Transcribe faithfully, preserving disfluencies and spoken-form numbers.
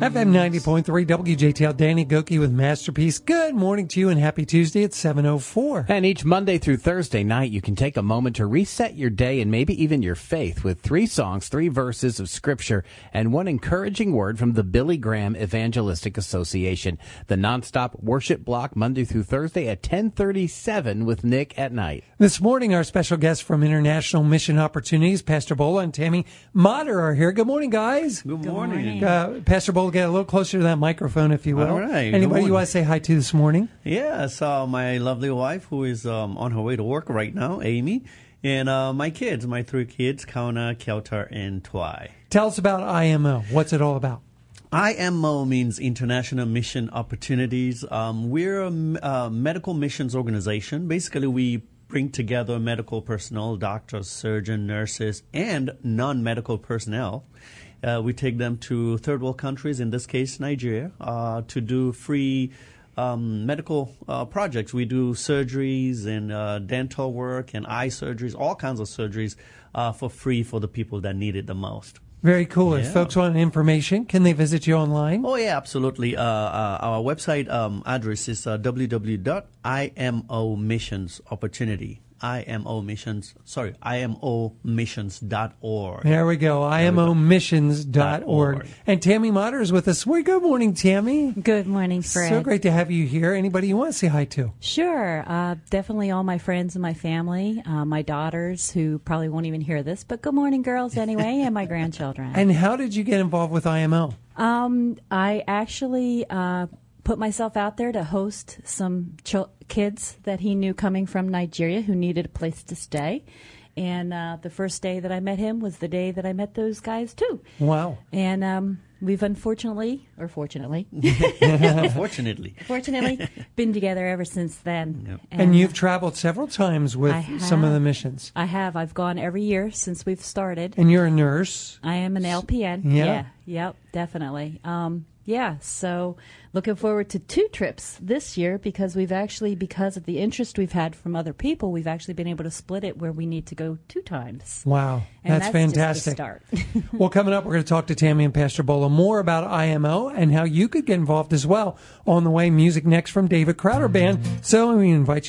F M ninety point three W J T L, Danny Goki with Masterpiece. Good morning to you and happy Tuesday at seven oh four. And each Monday through Thursday night, you can take a moment to reset your day and maybe even your faith with three songs, three verses of Scripture, and one encouraging word from the Billy Graham Evangelistic Association. The nonstop worship block Monday through Thursday at ten thirty-seven with Nick at night. This morning, our special guests from International Mission Opportunities, Pastor Bola and Tammy Motter, are here. Good morning, guys. Good morning. Uh, Pastor Bola, get a little closer to that microphone, if you will. All right. Anybody you want to say hi to this morning? Yes, uh, my lovely wife, who is um, on her way to work right now, Amy, and uh, my kids, my three kids, Kauna, Keltar, and Twy. Tell us about I M O. What's it all about? I M O means International Mission Opportunities. Um, we're a uh, medical missions organization. Basically, we bring together medical personnel, doctors, surgeons, nurses, and non-medical personnel. Uh, we take them to third world countries, in this case Nigeria, uh, to do free um, medical uh, projects. We do surgeries and uh, dental work and eye surgeries, all kinds of surgeries uh, for free for the people that need it the most. Very cool. Yeah. If folks want information, can they visit you online? Oh, yeah, absolutely. Uh, uh, our website um, address is uh, w w w dot i m o missions opportunity. I M O missions, sorry, I M O missions dot org. There we go, I M O missions dot org. And Tammy Motter is with us. Well, good morning, Tammy. Good morning, Fred. So great to have you here. Anybody you want to say hi to? Sure. Uh, definitely all my friends and my family, uh, my daughters, who probably won't even hear this, but good morning, girls, anyway, and my grandchildren. And how did you get involved with I M O? Um, I actually uh, put myself out there to host some ch- kids that he knew coming from Nigeria who needed a place to stay. And uh, the first day that I met him was the day that I met those guys, too. Wow. And um, we've unfortunately, or fortunately, Fortunately. fortunately, been together ever since then. Yep. And, and you've traveled several times with some of the missions. I have. I've gone every year since we've started. And you're a nurse. I am an L P N. Yeah. Yeah. Yep, definitely. Um, yeah, so looking forward to two trips this year because we've actually, because of the interest we've had from other people, we've actually been able to split it where we need to go two times. Wow, and that's, that's fantastic. Just the start. Well, coming up, we're going to talk to Tammy and Pastor Bola more about I M O and how you could get involved as well. On the way, music next from David Crowder Band. So we invite you